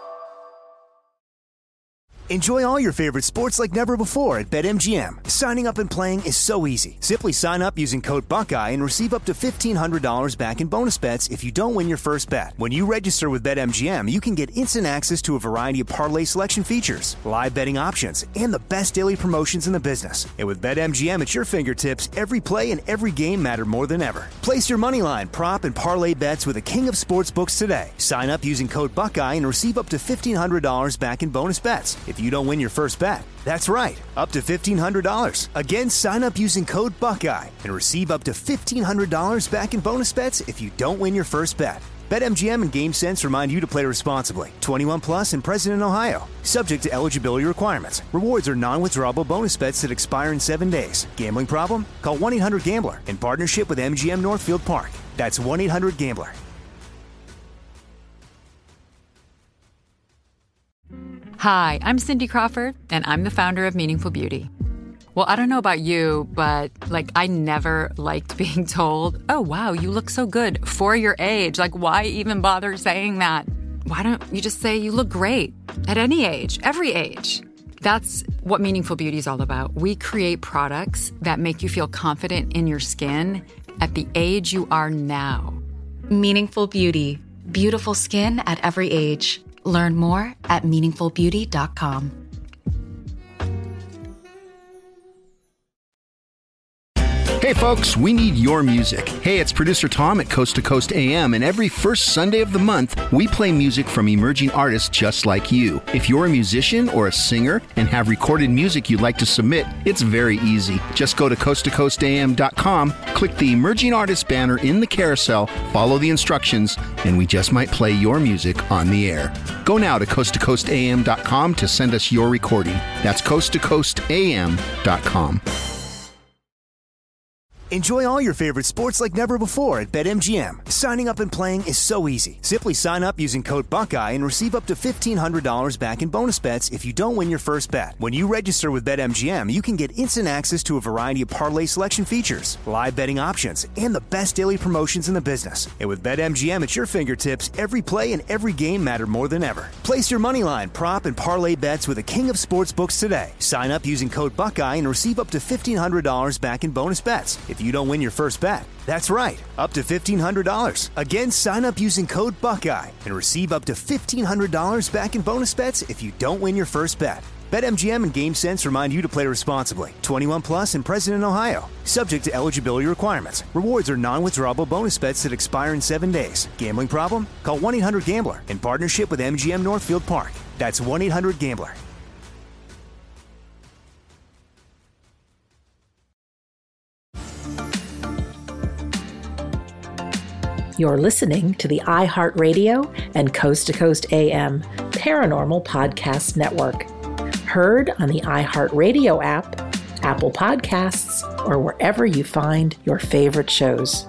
Enjoy all your favorite sports like never before at BetMGM. Signing up and playing is so easy. Simply sign up using code Buckeye and receive up to $1,500 back in bonus bets if you don't win your first bet. When you register with BetMGM, you can get instant access to a variety of parlay selection features, live betting options, and the best daily promotions in the business. And with BetMGM at your fingertips, every play and every game matter more than ever. Place your moneyline, prop, and parlay bets with the king of sportsbooks today. Sign up using code Buckeye and receive up to $1,500 back in bonus bets if you don't win your first bet. That's right, up to $1,500. Again, sign up using code Buckeye and receive up to $1,500 back in bonus bets if you don't win your first bet. BetMGM and GameSense remind you to play responsibly. 21 plus and present in Ohio. Subject to eligibility requirements. Rewards are non-withdrawable bonus bets that expire in 7 days. Gambling problem? Call 1-800-GAMBLER in partnership with MGM Northfield Park. That's 1-800-GAMBLER. Hi, I'm Cindy Crawford, and I'm the founder of Meaningful Beauty. Well, I don't know about you, but I never liked being told, oh, wow, you look so good for your age. Why even bother saying that? Why don't you just say you look great at any age, every age? That's what Meaningful Beauty is all about. We create products that make you feel confident in your skin at the age you are now. Meaningful Beauty. Beautiful skin at every age. Learn more at meaningfulbeauty.com. Hey folks, we need your music. Hey, it's producer Tom at Coast to Coast AM, and every first Sunday of the month, we play music from emerging artists just like you. If you're a musician or a singer and have recorded music you'd like to submit, it's very easy. Just go to coasttocoastam.com, click the Emerging Artist banner in the carousel, follow the instructions, and we just might play your music on the air. Go now to coasttocoastam.com to send us your recording. That's coasttocoastam.com. Enjoy all your favorite sports like never before at BetMGM. Signing up and playing is so easy. Simply sign up using code Buckeye and receive up to $1,500 back in bonus bets if you don't win your first bet. When you register with BetMGM, you can get instant access to a variety of parlay selection features, live betting options, and the best daily promotions in the business. And with BetMGM at your fingertips, every play and every game matter more than ever. Place your moneyline, prop, and parlay bets with the king of sportsbooks today. Sign up using code Buckeye and receive up to $1,500 back in bonus bets if you don't win your first bet. That's right, up to $1,500. Again, sign up using code Buckeye and receive up to $1,500 back in bonus bets if you don't win your first bet. BetMGM and GameSense remind you to play responsibly. 21 plus and present in Ohio. Subject to eligibility requirements. Rewards are non-withdrawable bonus bets that expire in 7 days. Gambling problem? Call 1-800-GAMBLER in partnership with MGM Northfield Park. That's 1-800-GAMBLER. You're listening to the iHeartRadio and Coast to Coast AM Paranormal Podcast Network. Heard on the iHeartRadio app, Apple Podcasts, or wherever you find your favorite shows.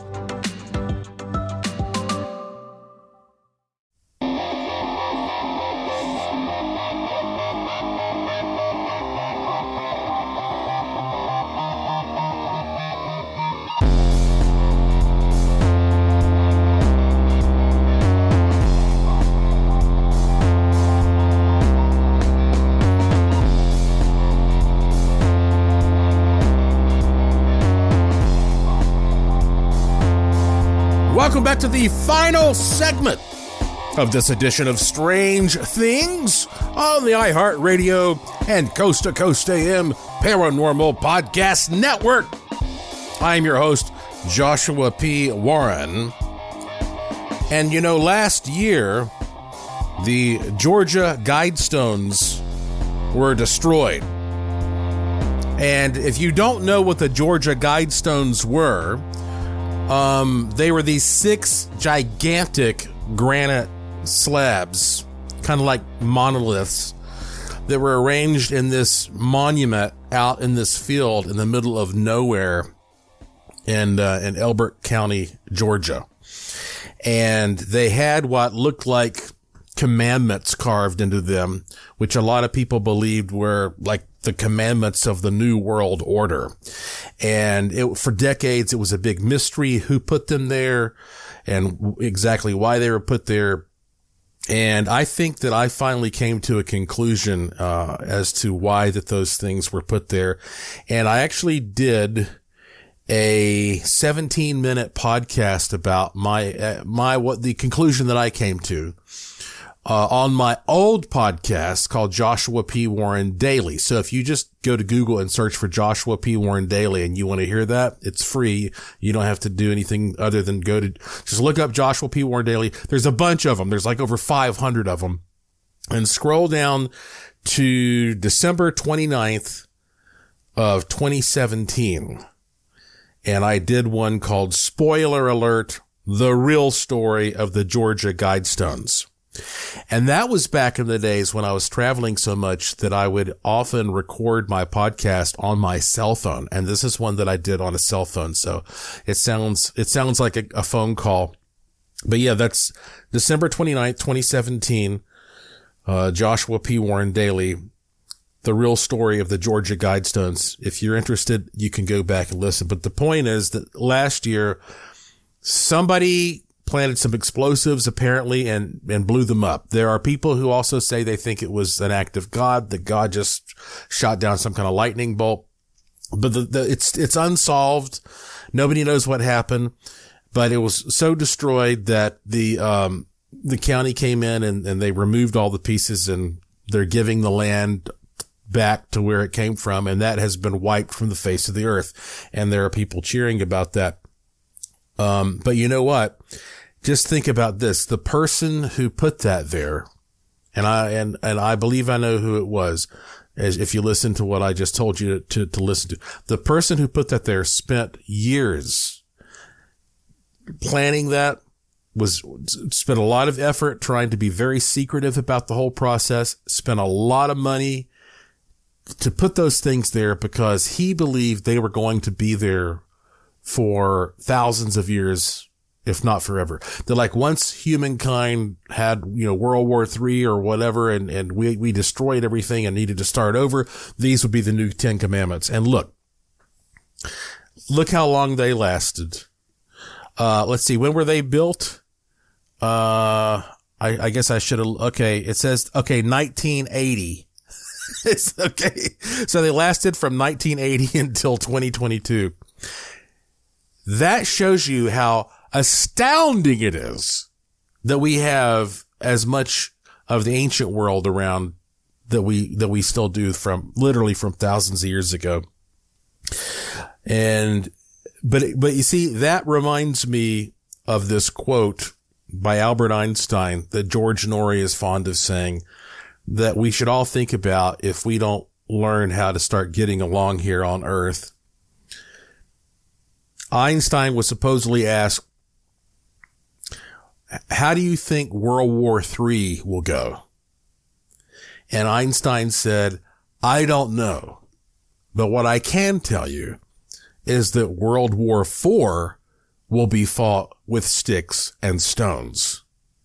Welcome back to the final segment of this edition of Strange Things on the iHeartRadio and Coast to Coast AM Paranormal Podcast Network. I'm your host, Joshua P. Warren. And you know, last year, the Georgia Guidestones were destroyed. And if you don't know what the Georgia Guidestones were, they were these 6 gigantic granite slabs, kind of like monoliths, that were arranged in this monument out in this field in the middle of nowhere in Elbert County, Georgia. And they had what looked like commandments carved into them, which a lot of people believed were like the commandments of the New World Order. And for decades, it was a big mystery who put them there and exactly why they were put there. And I think that I finally came to a conclusion as to why that those things were put there. And I actually did a 17-minute podcast about what the conclusion that I came to on my old podcast called Joshua P. Warren Daily. So if you just go to Google and search for Joshua P. Warren Daily and you want to hear that, it's free. You don't have to do anything other than just look up Joshua P. Warren Daily. There's a bunch of them. There's like over 500 of them. And scroll down to December 29th of 2017. And I did one called Spoiler Alert, The Real Story of the Georgia Guidestones. And that was back in the days when I was traveling so much that I would often record my podcast on my cell phone. And this is one that I did on a cell phone. So it sounds like a phone call. But yeah, that's December 29th, 2017. Joshua P. Warren Daily. The Real Story of the Georgia Guidestones. If you're interested, you can go back and listen. But the point is that last year, somebody planted some explosives apparently and blew them up. There are people who also say they think it was an act of God, that God just shot down some kind of lightning bolt. But it's unsolved. Nobody knows what happened, but it was so destroyed that the county came in and they removed all the pieces and they're giving the land back to where it came from, and that has been wiped from the face of the earth. And there are people cheering about that. But you know what? Just think about this. The person who put that there, and I believe I know who it was, as if you listen to what I just told you to listen to. The person who put that there spent years planning that, spent a lot of effort trying to be very secretive about the whole process, spent a lot of money to put those things there because he believed they were going to be there for thousands of years, if not forever. They're like, once humankind had, World War III or whatever, and we destroyed everything and needed to start over, these would be the new 10 Commandments. And look how long they lasted. Let's see, when were they built? I guess I should have, it says, 1980. It's okay. So they lasted from 1980 until 2022. That shows you how astounding it is that we have as much of the ancient world around that we still do from thousands of years ago. But you see, that reminds me of this quote by Albert Einstein that George Norrie is fond of saying, that we should all think about if we don't learn how to start getting along here on Earth. Einstein was supposedly asked, how do you think World War III will go? And Einstein said, I don't know. But what I can tell you is that World War IV will be fought with sticks and stones.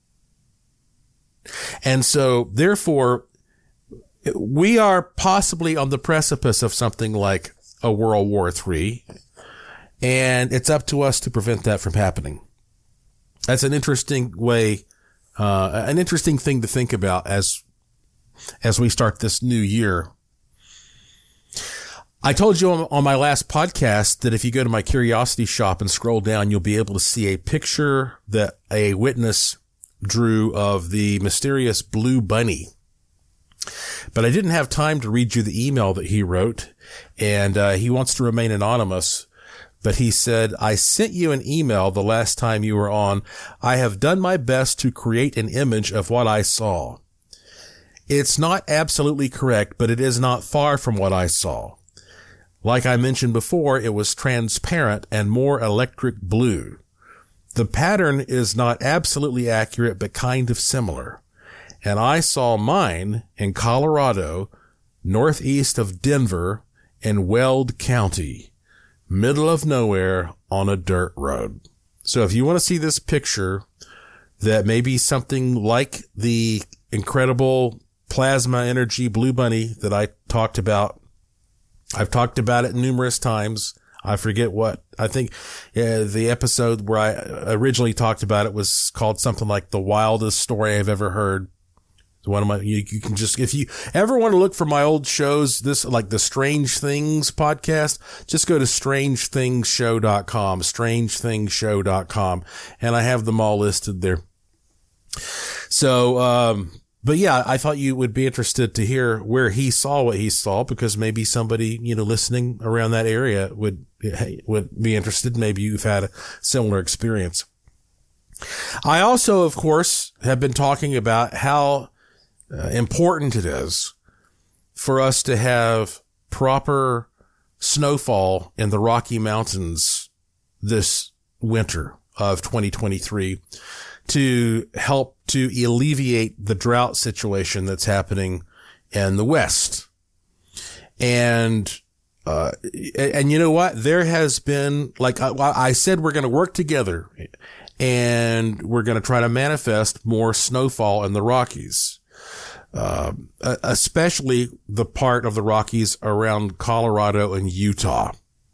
And so, therefore, we are possibly on the precipice of something like a World War III, and it's up to us to prevent that from happening. That's an interesting way, an interesting thing to think about as we start this new year. I told you on my last podcast that if you go to my Curiosity shop and scroll down, you'll be able to see a picture that a witness drew of the mysterious blue bunny. But I didn't have time to read you the email that he wrote, and he wants to remain anonymous. But he said, I sent you an email the last time you were on. I have done my best to create an image of what I saw. It's not absolutely correct, but it is not far from what I saw. Like I mentioned before, it was transparent and more electric blue. The pattern is not absolutely accurate, but kind of similar. And I saw mine in Colorado, northeast of Denver, in Weld County, middle of nowhere on a dirt road. So if you want to see this picture that may be something like the incredible plasma energy blue bunny that I talked about, I've talked about it numerous times. I forget what. I think the episode where I originally talked about it was called something like The Wildest Story I've Ever Heard. One of my, you can just, if you ever want to look for my old shows, this, like the Strange Things podcast, just go to strangethingshow.com, and I have them all listed there. So, but yeah, I thought you would be interested to hear where he saw what he saw, because maybe somebody, listening around that area would be interested. Maybe you've had a similar experience. I also, of course, have been talking about how important it is for us to have proper snowfall in the Rocky Mountains this winter of 2023 to help to alleviate the drought situation that's happening in the West. And you know what? There has been, like I said, we're going to work together and we're going to try to manifest more snowfall in the Rockies. Especially the part of the Rockies around Colorado and Utah.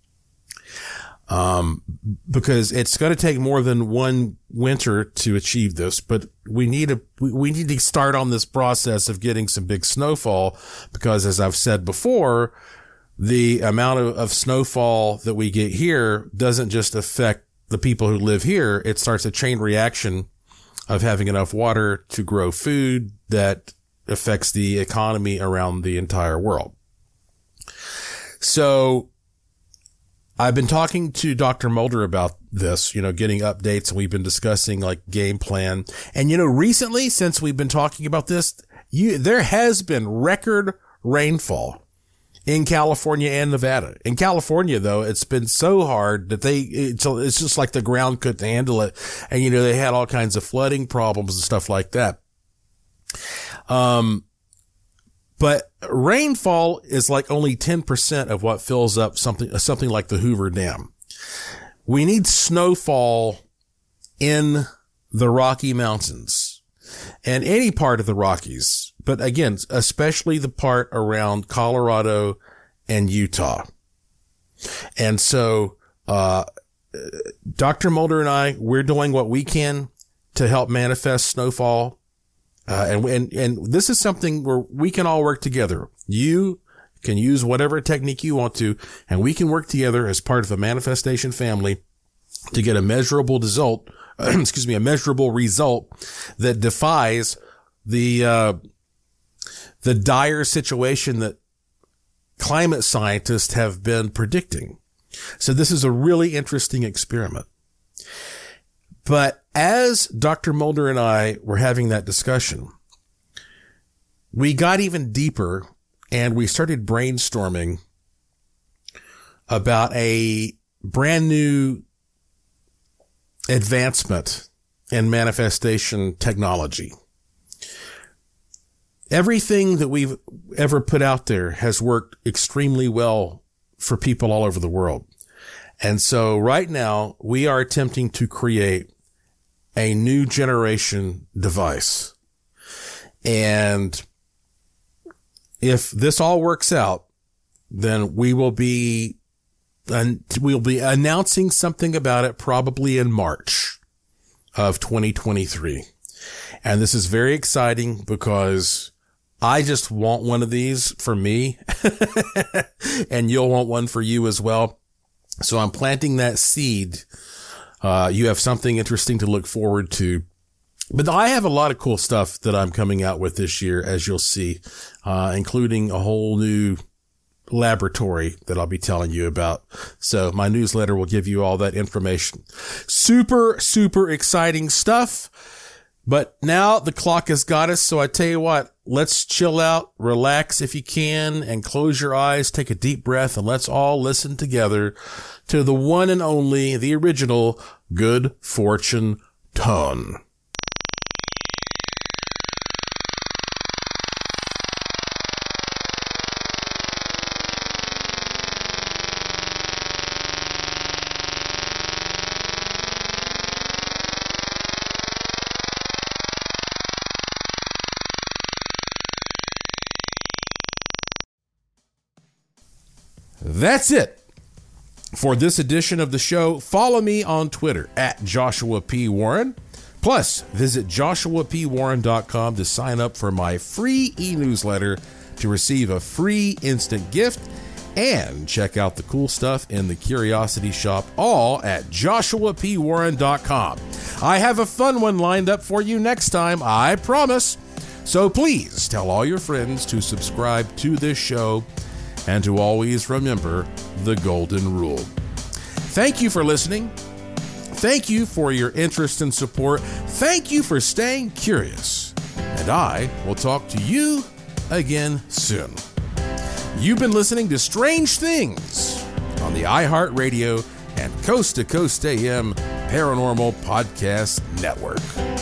Because it's going to take more than one winter to achieve this, but we need to start on this process of getting some big snowfall, because as I've said before, the amount of snowfall that we get here doesn't just affect the people who live here. It starts a chain reaction of having enough water to grow food that affects the economy around the entire world. So I've been talking to Dr. Mulder about this, getting updates, and we've been discussing like game plan. And, recently, since we've been talking about this, there has been record rainfall in California and Nevada. In California, though, it's been so hard that it's just like the ground couldn't handle it. And, they had all kinds of flooding problems and stuff like that. But rainfall is like only 10% of what fills up something like the Hoover Dam. We need snowfall in the Rocky Mountains and any part of the Rockies. But again, especially the part around Colorado and Utah. And so, Dr. Mulder and we're doing what we can to help manifest snowfall. And this is something where we can all work together. You can use whatever technique you want to, and we can work together as part of the manifestation family to get a measurable result, a measurable result that defies the dire situation that climate scientists have been predicting. So this is a really interesting experiment. But as Dr. Mulder and I were having that discussion, we got even deeper and we started brainstorming about a brand new advancement in manifestation technology. Everything that we've ever put out there has worked extremely well for people all over the world. And so right now we are attempting to create a new generation device. And if this all works out, then we'll be announcing something about it probably in March of 2023. And this is very exciting because I just want one of these for me and you'll want one for you as well. So I'm planting that seed. You have something interesting to look forward to. But I have a lot of cool stuff that I'm coming out with this year, as you'll see, including a whole new laboratory that I'll be telling you about. So my newsletter will give you all that information. Super, super exciting stuff. But now the clock has got us. So I tell you what, let's chill out, relax if you can, and close your eyes, take a deep breath, and let's all listen together to the one and only, the original Good Fortune Tone. That's it for this edition of the show. Follow me on Twitter at Joshua P. Warren. Plus, visit joshuapwarren.com to sign up for my free e-newsletter to receive a free instant gift, and check out the cool stuff in the Curiosity Shop, all at joshuapwarren.com. I have a fun one lined up for you next time, I promise. So please tell all your friends to subscribe to this show and to always remember the golden rule. Thank you for listening. Thank you for your interest and support. Thank you for staying curious. And I will talk to you again soon. You've been listening to Strange Things on the iHeartRadio and Coast to Coast AM Paranormal Podcast Network.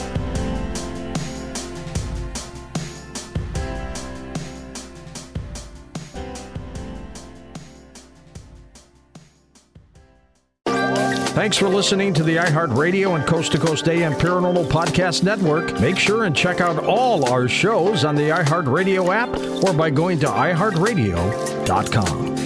Thanks for listening to the iHeartRadio and Coast to Coast AM Paranormal Podcast Network. Make sure and check out all our shows on the iHeartRadio app or by going to iHeartRadio.com.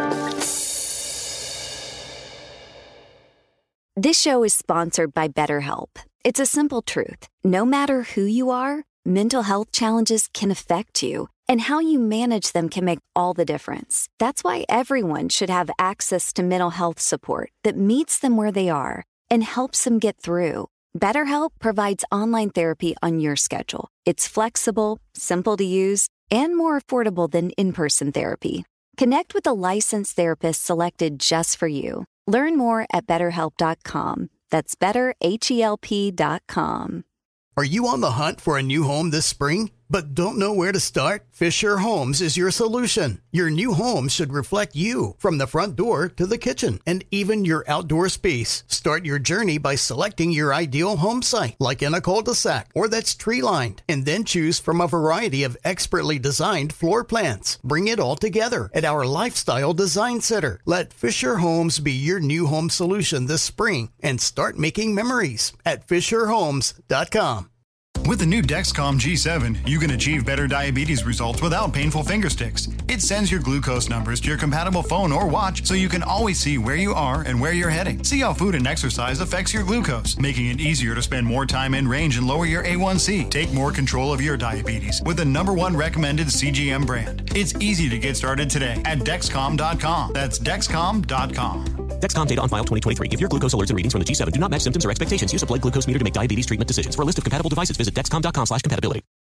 This show is sponsored by BetterHelp. It's a simple truth. No matter who you are, mental health challenges can affect you, and how you manage them can make all the difference. That's why everyone should have access to mental health support that meets them where they are and helps them get through. BetterHelp provides online therapy on your schedule. It's flexible, simple to use, and more affordable than in-person therapy. Connect with a licensed therapist selected just for you. Learn more at BetterHelp.com. That's BetterHelp.com. Are you on the hunt for a new home this spring, but don't know where to start? Fisher Homes is your solution. Your new home should reflect you, from the front door to the kitchen and even your outdoor space. Start your journey by selecting your ideal home site, like in a cul-de-sac or that's tree-lined, and then choose from a variety of expertly designed floor plans. Bring it all together at our Lifestyle Design Center. Let Fisher Homes be your new home solution this spring and start making memories at FisherHomes.com. With the new Dexcom G7, you can achieve better diabetes results without painful finger sticks. It sends your glucose numbers to your compatible phone or watch so you can always see where you are and where you're heading. See how food and exercise affects your glucose, making it easier to spend more time in range and lower your A1C. Take more control of your diabetes with the #1 recommended CGM brand. It's easy to get started today at Dexcom.com. That's Dexcom.com. Dexcom data on file 2023. If your glucose alerts and readings from the G7 do not match symptoms or expectations, use a blood glucose meter to make diabetes treatment decisions. For a list of compatible devices, visit Dexcom.com/compatibility.